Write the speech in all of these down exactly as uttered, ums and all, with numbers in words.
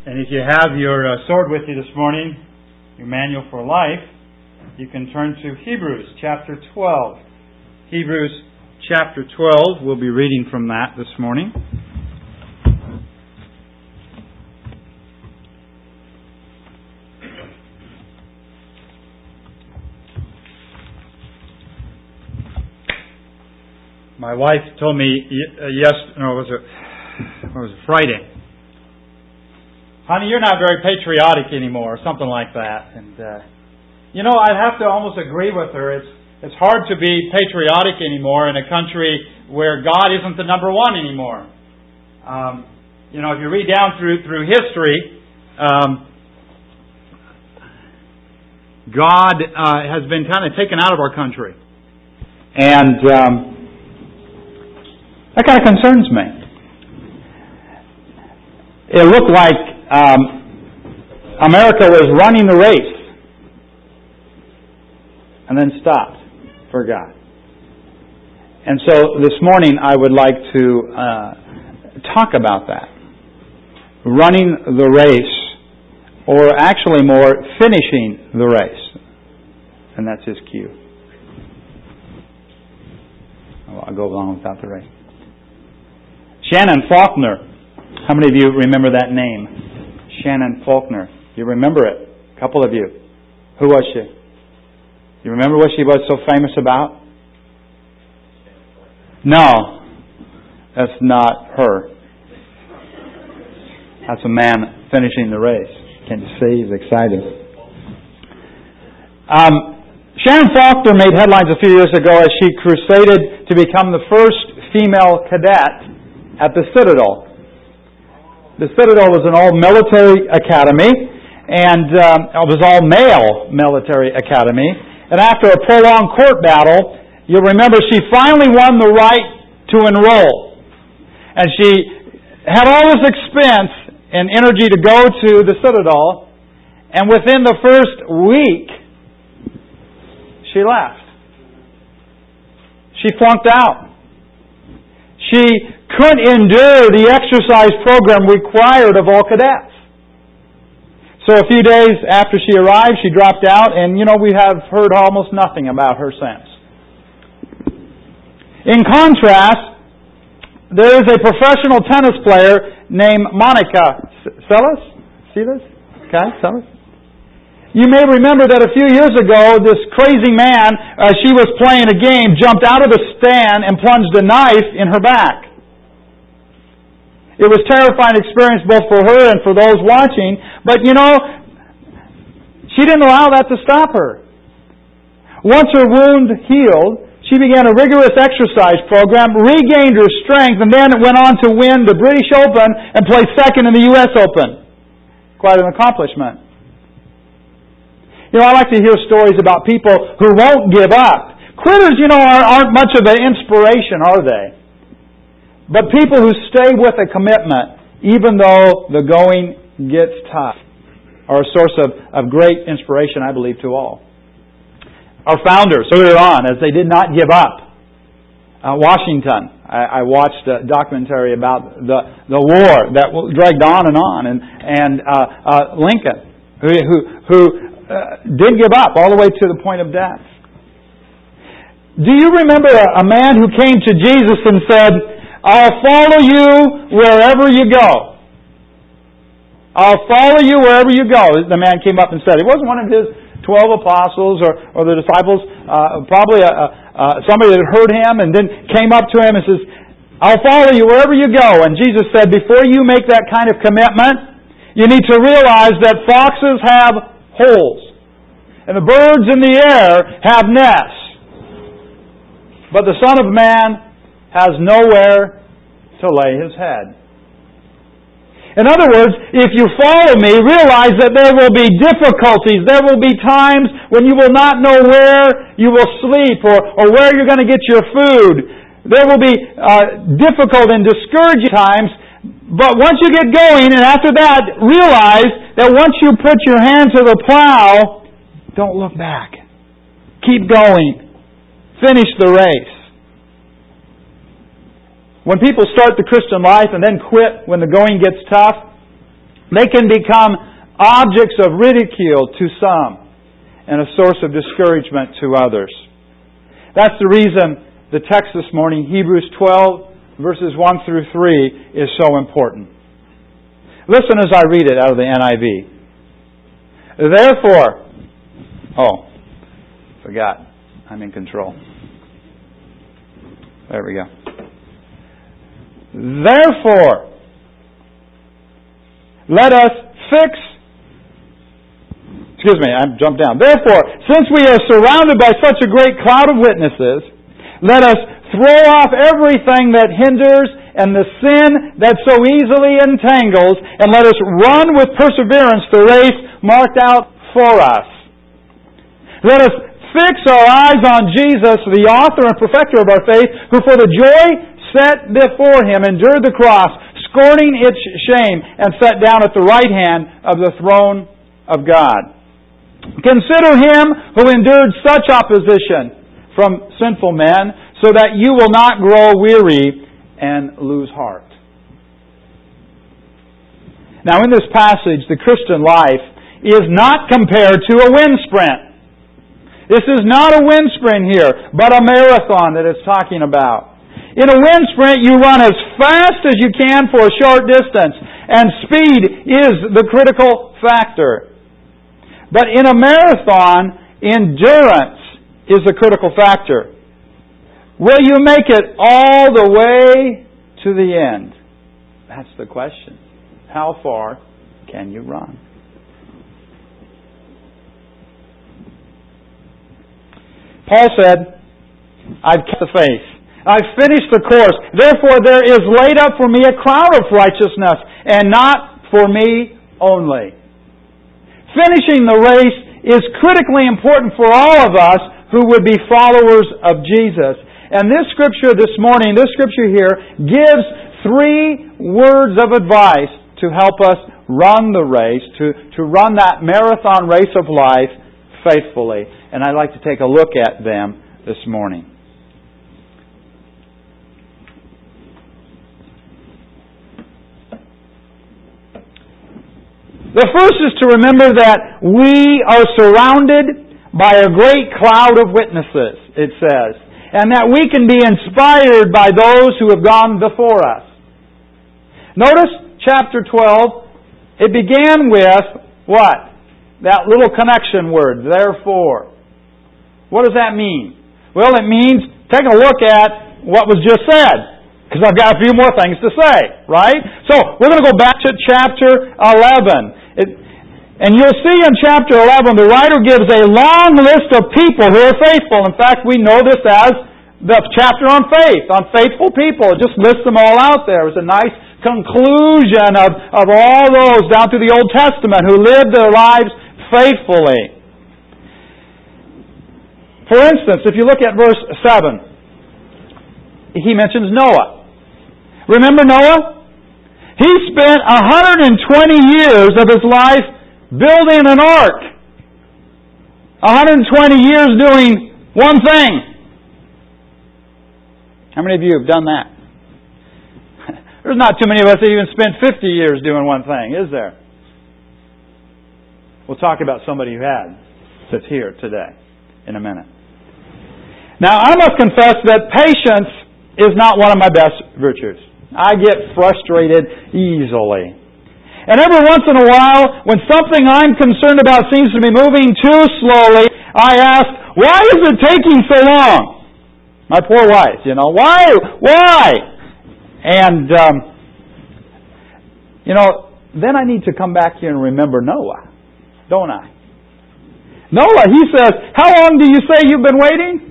And if you have your uh, sword with you this morning, your manual for life, you can turn to Hebrews chapter twelve. Hebrews chapter twelve, we'll be reading from that this morning. My wife told me uh, yes, no, was it, what was it, Friday. Honey, you're not very patriotic anymore, or something like that. And, uh, you know, I'd have to almost agree with her. It's it's hard to be patriotic anymore in a country where God isn't the number one anymore. Um, you know, if you read down through through history, um, God uh, has been kind of taken out of our country. And um, that kind of concerns me. It looked like Um, America was running the race and then stopped for God. And so this morning I would like to uh, talk about that. Running the race, or actually more, finishing the race. And that's his cue. Oh, I'll go along without the race. Shannon Faulkner. How many of you remember that name? Shannon Faulkner. You remember it? A couple of you. Who was she? You remember what she was so famous about? No. That's not her. That's a man finishing the race. Can't you see? He's excited. Um, Shannon Faulkner made headlines a few years ago as she crusaded to become the first female cadet at the Citadel. The Citadel was an all-military academy, and um, it was all-male military academy. And after a prolonged court battle, you'll remember she finally won the right to enroll. And she had all this expense and energy to go to the Citadel, and within the first week, she left. She flunked out. She couldn't endure the exercise program required of all cadets. So a few days after she arrived, she dropped out, and, you know, we have heard almost nothing about her since. In contrast, there is a professional tennis player named Monica Seles. Seles? Okay, Seles. You may remember that a few years ago, this crazy man, uh, she was playing a game, jumped out of the stand and plunged a knife in her back. It was a terrifying experience both for her and for those watching. But, you know, she didn't allow that to stop her. Once her wound healed, she began a rigorous exercise program, regained her strength, and then went on to win the British Open and play second in the U S Open. Quite an accomplishment. You know, I like to hear stories about people who won't give up. Quitters, you know, aren't much of an inspiration, are they? But people who stay with a commitment, even though the going gets tough, are a source of, of great inspiration, I believe, to all. Our founders, earlier on, as they did not give up. Uh, Washington, I, I watched a documentary about the, the war that dragged on and on, and, and uh, uh, Lincoln, who, who, who uh, did give up all the way to the point of death. Do you remember a, a man who came to Jesus and said, "I'll follow you wherever you go. I'll follow you wherever you go." The man came up and said, it wasn't one of his twelve apostles or, or the disciples, uh, probably a, a, somebody that heard him and then came up to him and says, "I'll follow you wherever you go." And Jesus said, before you make that kind of commitment, you need to realize that foxes have holes and the birds in the air have nests, but the Son of Man has nowhere to lay His head. In other words, if you follow me, realize that there will be difficulties. There will be times when you will not know where you will sleep or, or where you're going to get your food. There will be uh, difficult and discouraging times. But once you get going, and after that, realize that once you put your hand to the plow, don't look back. Keep going. Finish the race. When people start the Christian life and then quit when the going gets tough, They can become objects of ridicule to some and a source of discouragement to others. That's the reason the text this morning, Hebrews twelve, verses one through three, is so important. Listen as I read it out of the N I V. Therefore, oh, forgot. I'm in control. There we go. Therefore, let us fix Excuse me, I jumped down. Therefore, since we are surrounded by such a great cloud of witnesses, let us throw off everything that hinders and the sin that so easily entangles, and let us run with perseverance the race marked out for us. Let us fix our eyes on Jesus, the author and perfecter of our faith, who for the joy set before Him endured the cross, scorning its shame, and sat down at the right hand of the throne of God. Consider Him who endured such opposition from sinful men, so that you will not grow weary and lose heart. Now in this passage, the Christian life is not compared to a wind sprint. This is not a wind sprint here, but a marathon that it's talking about. In a wind sprint, you run as fast as you can for a short distance, and speed is the critical factor. But in a marathon, endurance is a critical factor. Will you make it all the way to the end? That's the question. How far can you run? Paul said, I've kept the faith. I've finished the course. Therefore there is laid up for me a crown of righteousness, and not for me only. Finishing the race is critically important for all of us who would be followers of Jesus. And this scripture this morning, this scripture here, gives three words of advice to help us run the race, to, to run that marathon race of life faithfully. And I'd like to take a look at them this morning. The first is to remember that we are surrounded by a great cloud of witnesses, it says, and that we can be inspired by those who have gone before us. Notice chapter twelve, it began with what? That little connection word, therefore. What does that mean? Well, it means take a look at what was just said, because I've got a few more things to say, right? So, we're going to go back to chapter eleven. It, and you'll see in chapter eleven, the writer gives a long list of people who are faithful. In fact, we know this as the chapter on faith, on faithful people. It just lists them all out there. It's a nice conclusion of, of all those down through the Old Testament who lived their lives faithfully. For instance, if you look at verse seven, he mentions Noah. Remember Noah? He spent one hundred twenty years of his life building an ark. one hundred twenty years doing one thing. How many of you have done that? There's not too many of us that even spent fifty years doing one thing, is there? We'll talk about somebody who had, that's here today, in a minute. Now, I must confess that patience is not one of my best virtues. I get frustrated easily. And every once in a while, when something I'm concerned about seems to be moving too slowly, I ask, why is it taking so long? My poor wife, you know, why? Why? And, um, you know, then I need to come back here and remember Noah, don't I? Noah, he says, how long do you say you've been waiting?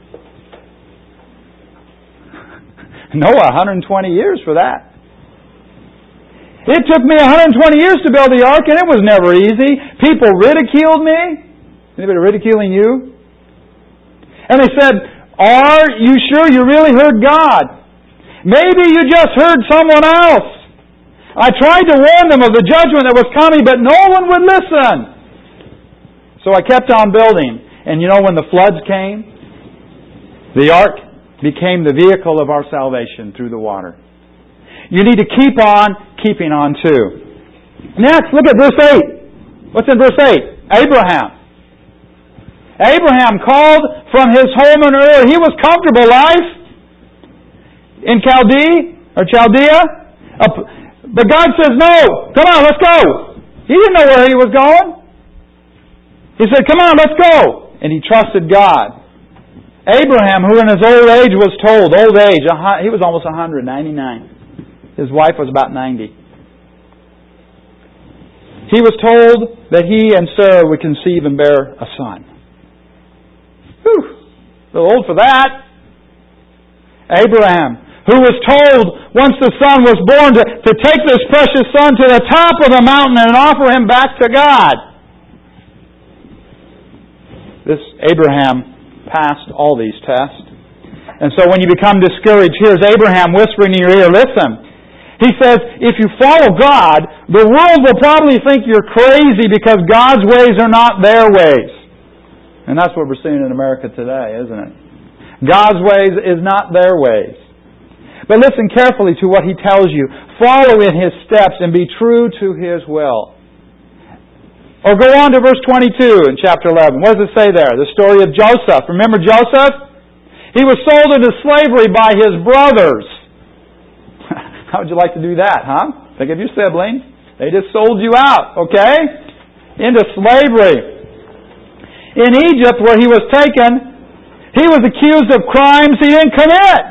Noah, one hundred twenty years for that. It took me one hundred twenty years to build the ark, and it was never easy. People ridiculed me. Anybody ridiculing you? And they said, are you sure you really heard God? Maybe you just heard someone else. I tried to warn them of the judgment that was coming, but no one would listen. So I kept on building. And you know, when the floods came, the ark became the vehicle of our salvation through the water. You need to keep on keeping on too. Next, look at verse eight. What's in verse eight? Abraham. Abraham called from his home in Ur. He was comfortable life in Chaldea or Chaldea. But God says, no, come on, let's go. He didn't know where he was going. He said, come on, let's go. And he trusted God. Abraham, who in his old age was told, old age, he was almost one hundred, ninety-nine. His wife was about ninety. He was told that he and Sarah would conceive and bear a son. Whew, a little old for that. Abraham, who was told once the son was born to, to take this precious son to the top of the mountain and offer him back to God. This Abraham passed all these tests. And so when you become discouraged, here's Abraham whispering in your ear, listen. He says, if you follow God, the world will probably think you're crazy because God's ways are not their ways. And that's what we're seeing in America today, isn't it? God's ways is not their ways. But listen carefully to what He tells you. Follow in His steps and be true to His will. Or go on to verse twenty-two in chapter eleven. What does it say there? The story of Joseph. Remember Joseph? He was sold into slavery by his brothers. How would you like to do that, huh? Think of your siblings. They just sold you out, okay? Into slavery. In Egypt, where he was taken, he was accused of crimes he didn't commit.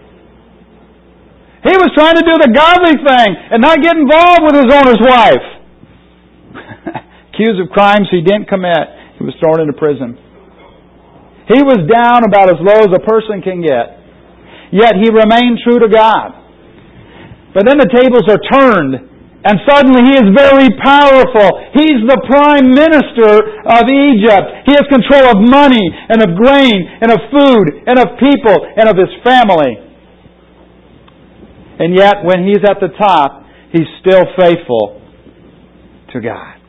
He was trying to do the godly thing and not get involved with his owner's wife. Accused of crimes he didn't commit. He was thrown into prison. He was down about as low as a person can get. Yet he remained true to God. But then the tables are turned. And suddenly he is very powerful. He's the prime minister of Egypt. He has control of money and of grain and of food and of people and of his family. And yet when he's at the top, he's still faithful to God.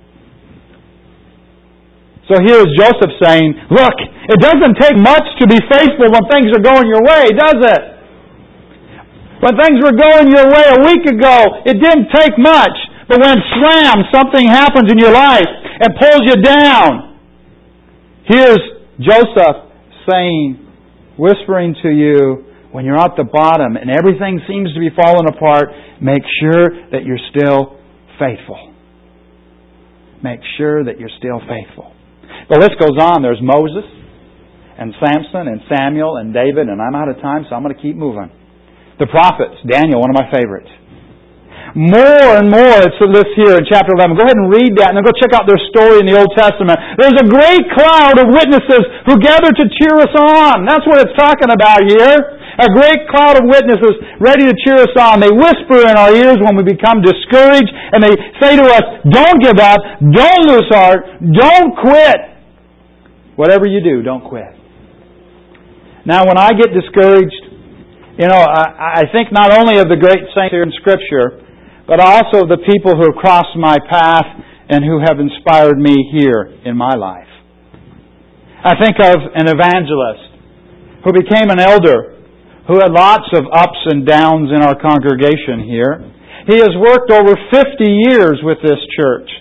So here is Joseph saying, look, it doesn't take much to be faithful when things are going your way, does it? When things were going your way a week ago, it didn't take much. But when slam, something happens in your life and pulls you down. Here's Joseph saying, whispering to you, when you're at the bottom and everything seems to be falling apart, make sure that you're still faithful. Make sure that you're still faithful. The list goes on. There's Moses and Samson and Samuel and David, and I'm out of time, so I'm going to keep moving. The prophets, Daniel, one of my favorites. More and more, it's a list here in chapter eleven. Go ahead and read that and then go check out their story in the Old Testament. There's a great cloud of witnesses who gather to cheer us on. That's what it's talking about here. A great cloud of witnesses ready to cheer us on. They whisper in our ears when we become discouraged and they say to us, don't give up, don't lose heart, don't quit. Whatever you do, don't quit. Now when I get discouraged, you know, I, I think not only of the great saints here in Scripture, but also the people who have crossed my path and who have inspired me here in my life. I think of an evangelist who became an elder, who had lots of ups and downs in our congregation here. He has worked over fifty years with this church.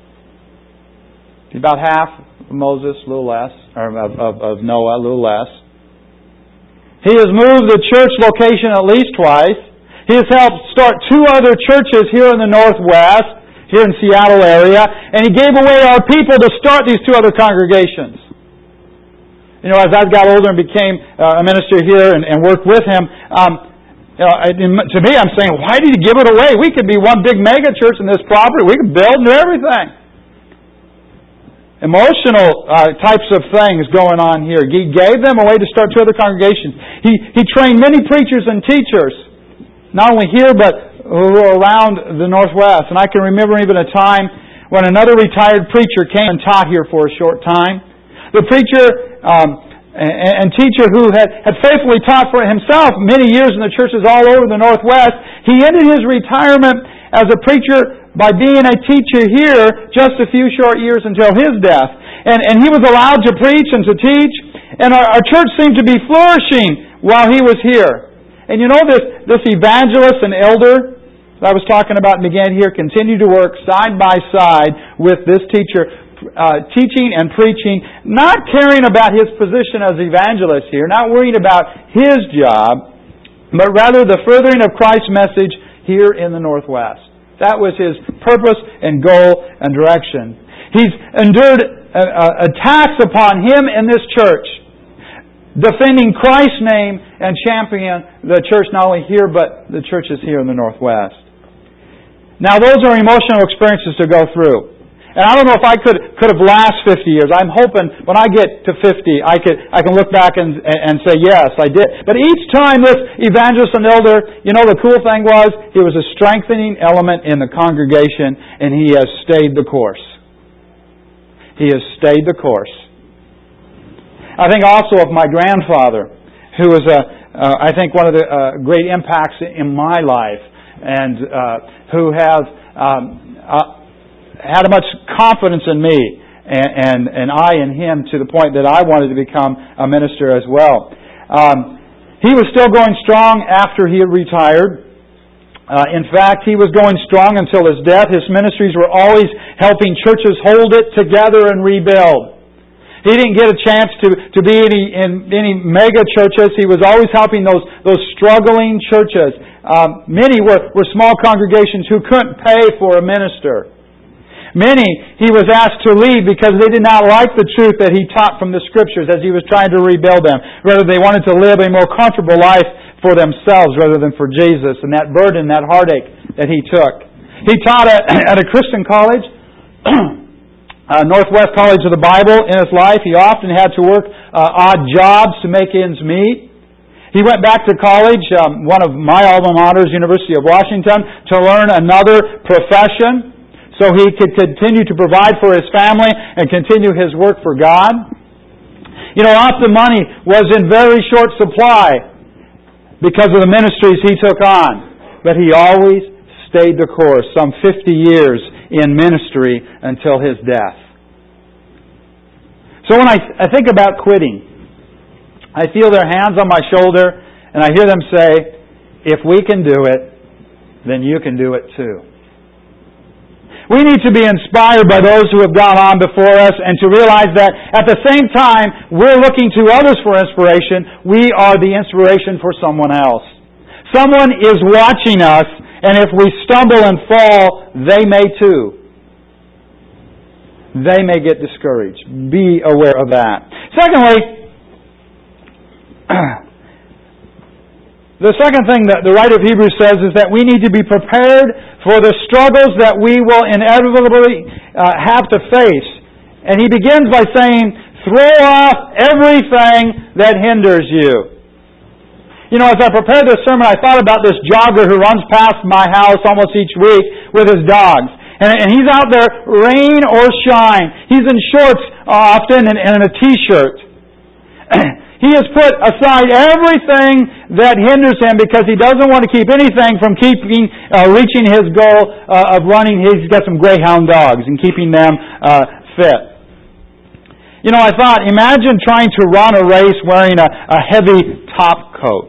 About half of Moses, a little less, or of, of, of Noah, a little less. He has moved the church location at least twice. He has helped start two other churches here in the Northwest, here in Seattle area, and he gave away our people to start these two other congregations. You know, as I got older and became uh, a minister here and, and worked with him, um, you know, to me I'm saying, why did he give it away? We could be one big mega church in this property. We could build and do everything. Emotional uh, types of things going on here. He gave them away to start two other congregations. He he trained many preachers and teachers, not only here but around the Northwest. And I can remember even a time when another retired preacher came and taught here for a short time. The preacher um, and, and teacher who had, had faithfully taught for himself many years in the churches all over the Northwest, he ended his retirement as a preacher by being a teacher here just a few short years until his death. And, and he was allowed to preach and to teach, and our, our church seemed to be flourishing while he was here. And you know this, this evangelist and elder that I was talking about and began here continue to work side by side with this teacher, uh, teaching and preaching, not caring about his position as evangelist here, not worrying about his job, but rather the furthering of Christ's message here in the Northwest. That was his purpose and goal and direction. He's endured uh, uh, attacks upon him and this church, defending Christ's name and championing the church not only here, but the churches here in the Northwest. Now, those are emotional experiences to go through. And I don't know if I could could have lasted fifty years. I'm hoping when I get to fifty, I could I can look back and and say, yes, I did. But each time this evangelist and elder, you know, the cool thing was, he was a strengthening element in the congregation, and he has stayed the course. He has stayed the course. I think also of my grandfather, who was, a, uh, I think, one of the uh, great impacts in my life, and uh, who has um, uh, had much confidence in me, and, and, and I in him, to the point that I wanted to become a minister as well. Um, he was still going strong after he had retired. Uh, in fact, he was going strong until his death. His ministries were always helping churches hold it together and rebuild. He didn't get a chance to, to be any, in any mega churches. He was always helping those, those struggling churches. Um, many were, were small congregations who couldn't pay for a minister. Many he was asked to leave because they did not like the truth that he taught from the Scriptures as he was trying to rebuild them. Rather, they wanted to live a more comfortable life for themselves rather than for Jesus, and that burden, that heartache that he took. He taught at, at a Christian college, Uh, Northwest College of the Bible, in his life. He often had to work uh, odd jobs to make ends meet. He went back to college, um, one of my alma maters, University of Washington, to learn another profession so he could continue to provide for his family and continue his work for God. You know, often money was in very short supply because of the ministries he took on. But he always stayed the course, some fifty years in ministry until his death. So when I, I think about quitting, I feel their hands on my shoulder and I hear them say, if we can do it, then you can do it too. We need to be inspired by those who have gone on before us and to realize that at the same time we're looking to others for inspiration, we are the inspiration for someone else. Someone is watching us, and if we stumble and fall, they may too. They may get discouraged. Be aware of that. Secondly, the second thing that the writer of Hebrews says is that we need to be prepared for the struggles that we will inevitably uh, have to face. And he begins by saying, throw off everything that hinders you. You know, as I prepared this sermon, I thought about this jogger who runs past my house almost each week with his dogs. And, and he's out there, rain or shine. He's in shorts often and, and in a t-shirt. He has put aside everything that hinders him because he doesn't want to keep anything from keeping, uh, reaching his goal uh, of running. He's got some greyhound dogs and keeping them uh, fit. You know, I thought, imagine trying to run a race wearing a, a heavy top coat.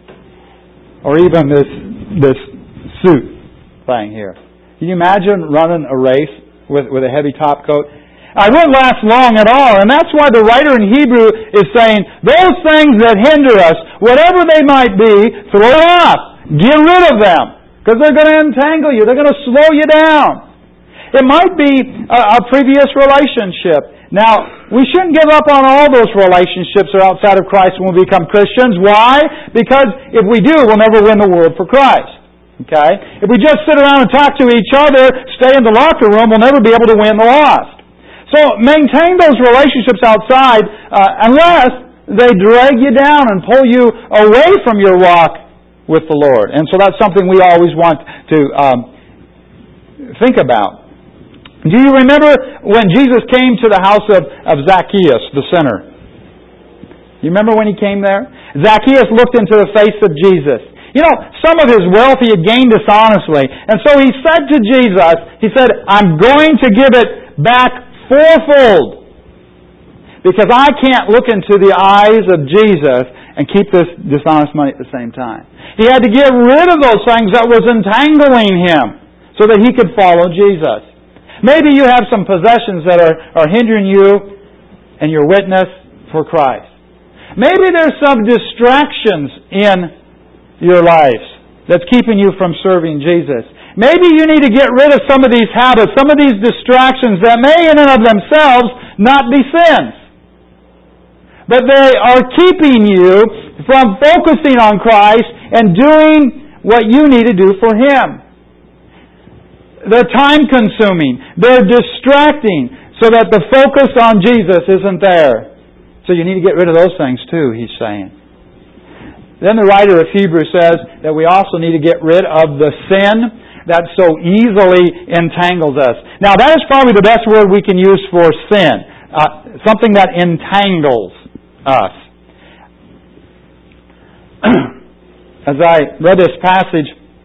Or even this this suit thing here. Can you imagine running a race with, with a heavy top coat? I wouldn't last long at all. And that's why the writer in Hebrew is saying, those things that hinder us, whatever they might be, throw it off. Get rid of them. Because they're going to entangle you. They're going to slow you down. It might be a, a previous relationship. Now, we shouldn't give up on all those relationships that are outside of Christ when we become Christians. Why? Because if we do, we'll never win the world for Christ. Okay? If we just sit around and talk to each other, stay in the locker room, we'll never be able to win the lost. So maintain those relationships outside uh, unless they drag you down and pull you away from your walk with the Lord. And so that's something we always want to um, think about. Do you remember when Jesus came to the house of, of Zacchaeus, the sinner? You remember when He came there? Zacchaeus looked into the face of Jesus. You know, some of his wealth he had gained dishonestly. And so he said to Jesus, he said, I'm going to give it back fourfold. Because I can't look into the eyes of Jesus and keep this dishonest money at the same time. He had to get rid of those things that was entangling him so that he could follow Jesus. Maybe you have some possessions that are, are hindering you and your witness for Christ. Maybe there's some distractions in your lives that's keeping you from serving Jesus. Maybe you need to get rid of some of these habits, some of these distractions that may in and of themselves not be sins. But they are keeping you from focusing on Christ and doing what you need to do for Him. They're time-consuming. They're distracting so that the focus on Jesus isn't there. So you need to get rid of those things too, he's saying. Then the writer of Hebrews says that we also need to get rid of the sin that so easily entangles us. Now that is probably the best word we can use for sin. Uh, something that entangles us. As I read this passage,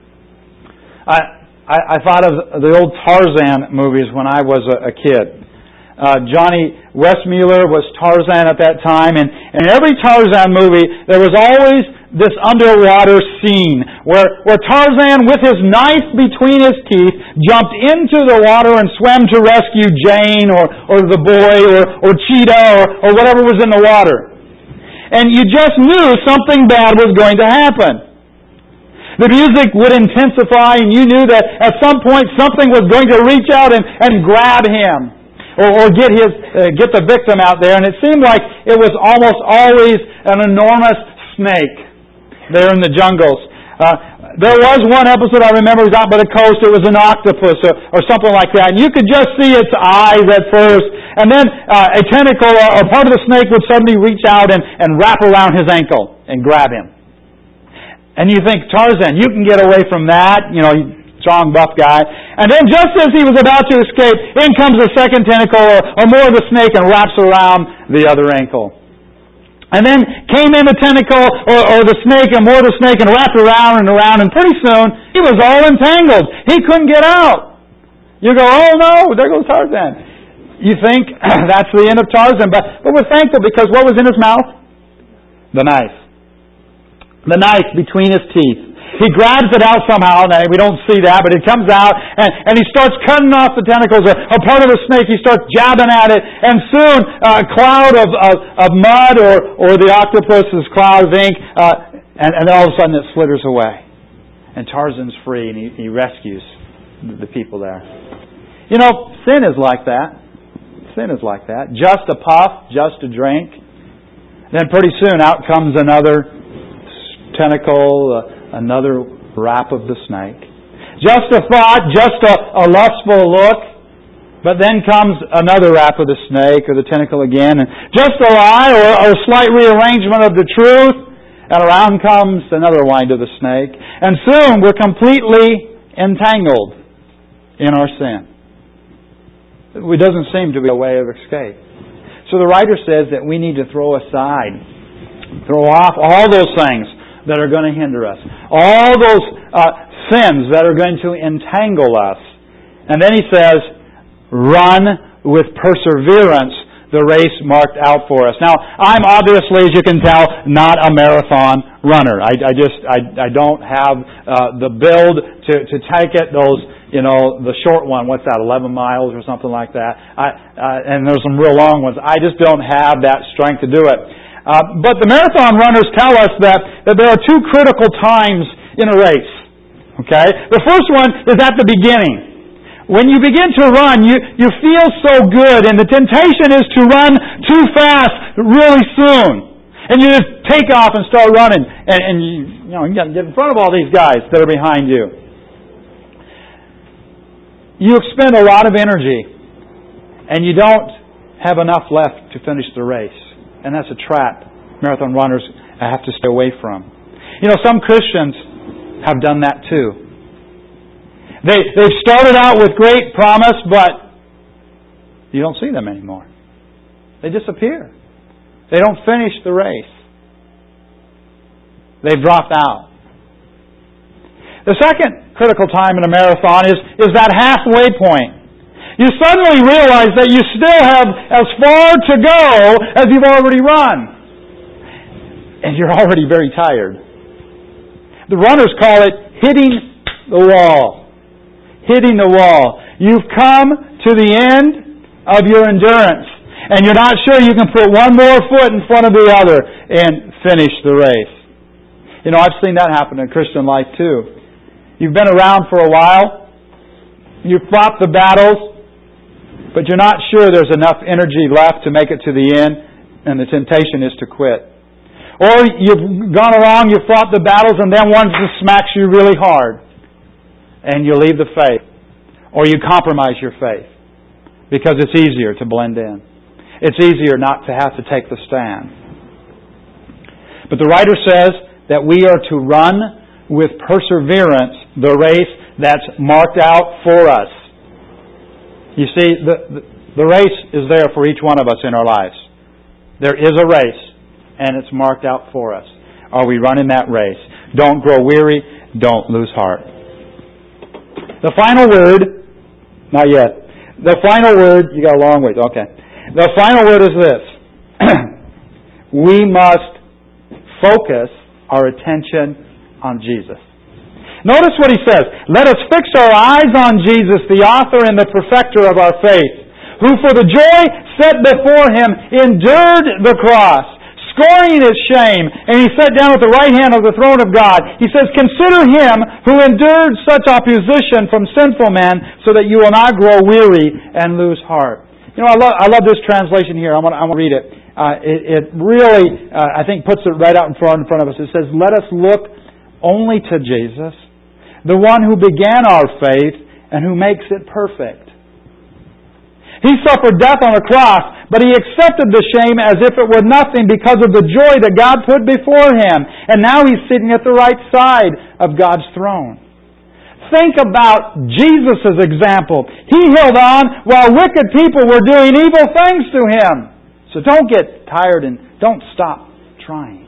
I, I, I thought of the old Tarzan movies when I was a, a kid. Uh, Johnny Westmuller was Tarzan at that time, and, and in every Tarzan movie there was always this underwater scene where, where Tarzan, with his knife between his teeth, jumped into the water and swam to rescue Jane or, or the boy or, or Cheetah or, or whatever was in the water. And you just knew something bad was going to happen. The music would intensify, and you knew that at some point something was going to reach out and, and grab him. Or, or get his uh, get the victim out there. And it seemed like it was almost always an enormous snake there in the jungles. Uh, there was one episode I remember, it was out by the coast, it was an octopus or, or something like that. And you could just see its eyes at first. And then uh, a tentacle or, or part of the snake would suddenly reach out and, and wrap around his ankle and grab him. And you think, Tarzan, you can get away from that. You know, strong, buff guy. And then just as he was about to escape, in comes a second tentacle or, or more of the snake and wraps around the other ankle. And then came in the tentacle or, or the snake and more of the snake and wrapped around and around, and pretty soon he was all entangled. He couldn't get out. You go, oh no, there goes Tarzan. You think that's the end of Tarzan, but, but we're thankful because what was in his mouth? The knife. The knife between his teeth. He grabs it out somehow, and we don't see that, but it comes out, and, and he starts cutting off the tentacles, or, or part of the snake, he starts jabbing at it, and soon a cloud of, of, of mud, or, or the octopus's cloud of ink, uh, and, and then all of a sudden it slithers away. And Tarzan's free, and he, he rescues the people there. You know, sin is like that. Sin is like that. Just a puff, just a drink. Then pretty soon out comes another tentacle, uh, another wrap of the snake. Just a thought, just a, a lustful look, but then comes another wrap of the snake or the tentacle again, and just a lie or, or a slight rearrangement of the truth, and around comes another wind of the snake. And soon we're completely entangled in our sin. It doesn't seem to be a way of escape. So the writer says that we need to throw aside, throw off all those things that are going to hinder us. All those uh, sins that are going to entangle us. And then he says, run with perseverance the race marked out for us. Now, I'm obviously, as you can tell, not a marathon runner. I, I just, I, I don't have uh, the build to, to take it, those, you know, the short one, what's that, eleven miles or something like that. I, uh, and there's some real long ones. I just don't have that strength to do it. Uh, but the marathon runners tell us that, that there are two critical times in a race. Okay? The first one is at the beginning. When you begin to run, you, you feel so good, and the temptation is to run too fast really soon. And you just take off and start running. And, and you, you know, you got to get in front of all these guys that are behind you. You expend a lot of energy, and you don't have enough left to finish the race. And that's a trap marathon runners have to stay away from. You know, some Christians have done that too. They, they've started out with great promise, but you don't see them anymore. They disappear. They don't finish the race. They've dropped out. The second critical time in a marathon is, is that halfway point. You suddenly realize that you still have as far to go as you've already run. and you're already very tired. The runners call it hitting the wall. Hitting the wall. You've come to the end of your endurance, and you're not sure you can put one more foot in front of the other and finish the race. You know, I've seen that happen in Christian life too. You've been around for a while. You've fought the battles, but you're not sure there's enough energy left to make it to the end, and the temptation is to quit. Or you've gone along, you've fought the battles, and then one just smacks you really hard, and you leave the faith. Or you compromise your faith, because it's easier to blend in. It's easier not to have to take the stand. But the writer says that we are to run with perseverance the race that's marked out for us. You see, the, the, the race is there for each one of us in our lives. There is a race, and it's marked out for us. Are we running that race? Don't grow weary. Don't lose heart. The final word, not yet. The final word, you got a long ways, okay. The final word is this. We must focus our attention on Jesus. Notice what he says. Let us fix our eyes on Jesus, the author and the perfecter of our faith, who for the joy set before him endured the cross, scorning its shame, and he sat down at the right hand of the throne of God. He says, consider him who endured such opposition from sinful men, so that you will not grow weary and lose heart. You know, I love, I love this translation here. I want, I want to read it. Uh, it, it really, uh, I think, puts it right out in front, in front of us. It says, let us look only to Jesus, the one who began our faith and who makes it perfect. He suffered death on a cross, but He accepted the shame as if it were nothing because of the joy that God put before Him. And now He's sitting at the right side of God's throne. Think about Jesus' example. He held on while wicked people were doing evil things to Him. So don't get tired and don't stop trying.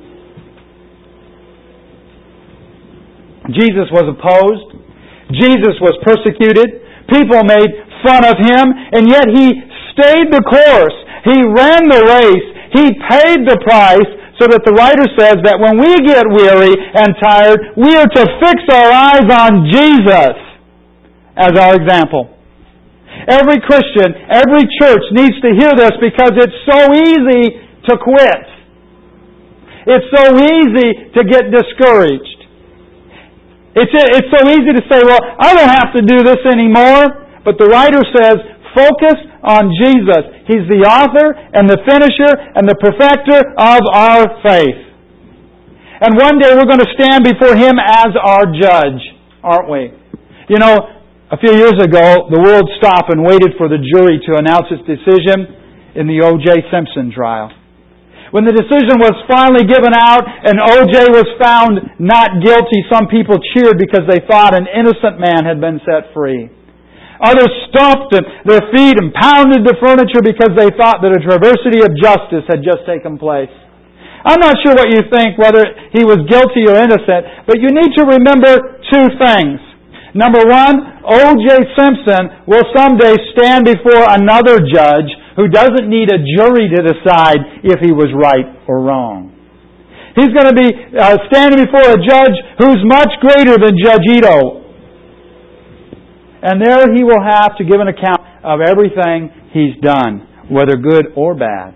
Jesus was opposed. Jesus was persecuted. People made fun of Him, and yet He stayed the course. He ran the race. He paid the price, so that the writer says that when we get weary and tired, we are to fix our eyes on Jesus as our example. Every Christian, every church needs to hear this, because it's so easy to quit. It's so easy to get discouraged. It's, it's so easy to say, well, I don't have to do this anymore. But the writer says, focus on Jesus. He's the author and the finisher and the perfecter of our faith. And one day we're going to stand before Him as our judge, aren't we? You know, a few years ago, the world stopped and waited for the jury to announce its decision in the O J Simpson trial. When the decision was finally given out and O J was found not guilty, some people cheered because they thought an innocent man had been set free. Others stomped their feet and pounded the furniture because they thought that a travesty of justice had just taken place. I'm not sure what you think, whether he was guilty or innocent, but you need to remember two things. Number one, O J Simpson will someday stand before another judge who doesn't need a jury to decide if he was right or wrong. He's going to be uh, standing before a judge who's much greater than Judge Ito. And there he will have to give an account of everything he's done, whether good or bad.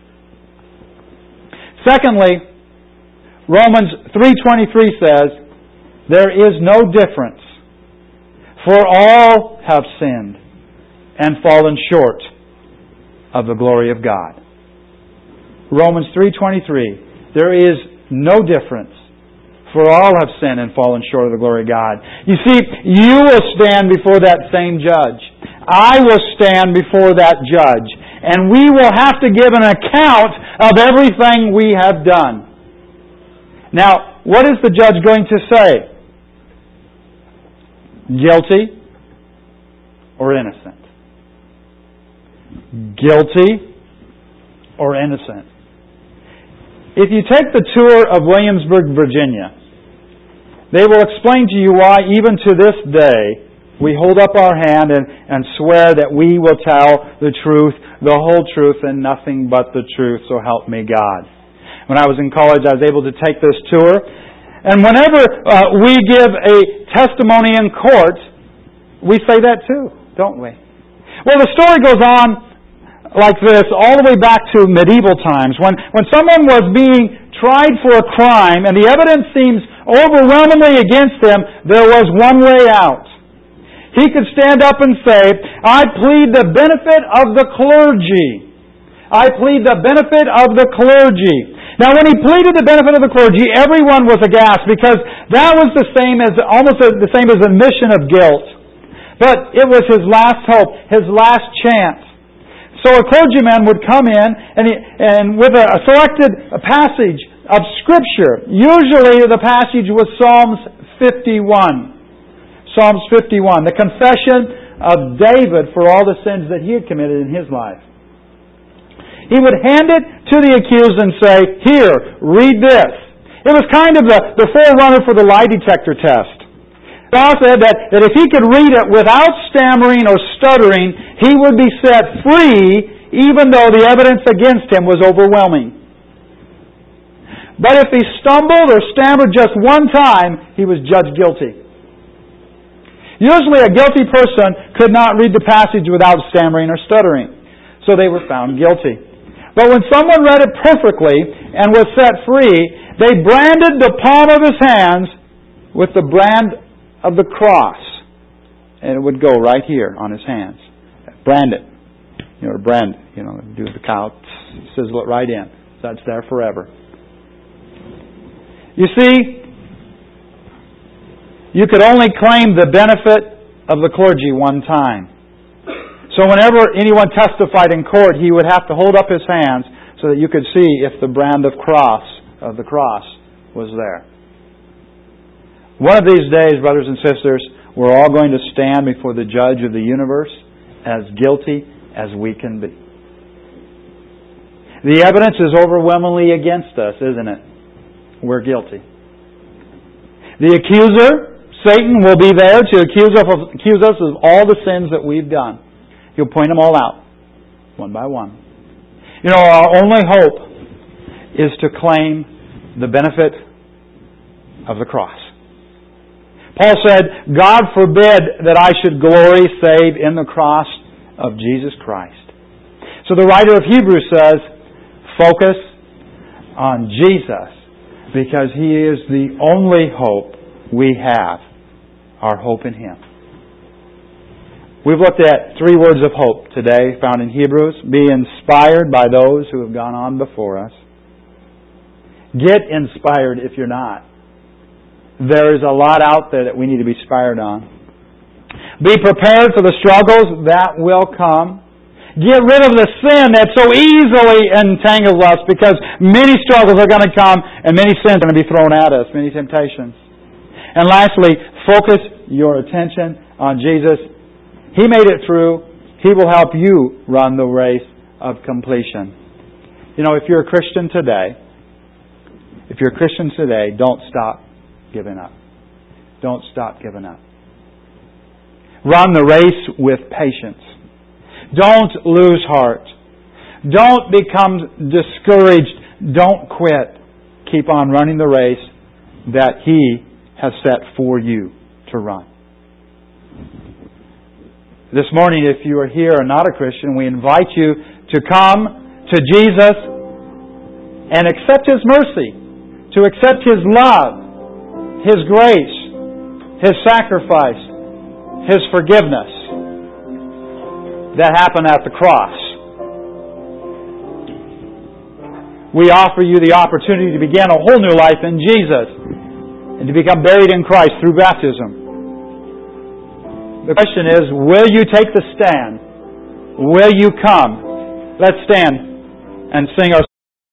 Secondly, Romans three twenty-three says, there is no difference, for all have sinned and fallen short of the glory of God. Romans three twenty-three, there is no difference, for all have sinned and fallen short of the glory of God. You see, you will stand before that same judge. I will stand before that judge. And we will have to give an account of everything we have done. Now, what is the judge going to say? Guilty or innocent? Guilty or innocent? If you take the tour of Williamsburg, Virginia, they will explain to you why even to this day we hold up our hand and, and swear that we will tell the truth, the whole truth, and nothing but the truth, so help me God. When I was in college, I was able to take this tour. And whenever uh, we give a testimony in court, we say that too, don't we? Well, the story goes on like this all the way back to medieval times. When, when someone was being tried for a crime and the evidence seems overwhelmingly against them, there was one way out. He could stand up and say, I plead the benefit of the clergy. I plead the benefit of the clergy. Now, when he pleaded the benefit of the clergy, everyone was aghast because that was the same as almost the same as admission of guilt. But it was his last hope, his last chance. So a clergyman would come in and, he, and with a, a selected passage of Scripture, usually the passage was Psalms fifty-one. Psalms fifty-one, the confession of David for all the sins that he had committed in his life. He would hand it to the accused and say, here, read this. It was kind of the, the forerunner for the lie detector test. Paul said that, that if he could read it without stammering or stuttering, he would be set free even though the evidence against him was overwhelming. But if he stumbled or stammered just one time, he was judged guilty. Usually a guilty person could not read the passage without stammering or stuttering, so they were found guilty. But when someone read it perfectly and was set free, they branded the palm of his hands with the brand of the cross. And it would go right here on his hands. Brand it. You know, brand, you know, do the cow, sizzle it right in. So it's there forever. You see, you could only claim the benefit of the clergy one time. So whenever anyone testified in court, he would have to hold up his hands so that you could see if the brand of cross of the cross was there. One of these days, brothers and sisters, we're all going to stand before the judge of the universe as guilty as we can be. The evidence is overwhelmingly against us, isn't it? We're guilty. The accuser, Satan, will be there to accuse us of, accuse us of all the sins that we've done. He'll point them all out, one by one. You know, our only hope is to claim the benefit of the cross. Paul said, God forbid that I should glory save in the cross of Jesus Christ. So the writer of Hebrews says, focus on Jesus because He is the only hope we have, our hope in Him. We've looked at three words of hope today found in Hebrews. Be inspired by those who have gone on before us. Get inspired if you're not. There is a lot out there that we need to be inspired on. Be prepared for the struggles that will come. Get rid of the sin that so easily entangles us because many struggles are going to come and many sins are going to be thrown at us, many temptations. And lastly, focus your attention on Jesus. He made it through. He will help you run the race of completion. You know, if you're a Christian today, if you're a Christian today, don't stop giving up. Don't stop giving up. Run the race with patience. Don't lose heart. Don't become discouraged. Don't quit. Keep on running the race that He has set for you to run. This morning, if you are here and not a Christian, we invite you to come to Jesus and accept His mercy, to accept His love, His grace, His sacrifice, His forgiveness that happened at the cross. We offer you the opportunity to begin a whole new life in Jesus and to become buried in Christ through baptism. The question is, will you take the stand? Will you come? Let's stand and sing our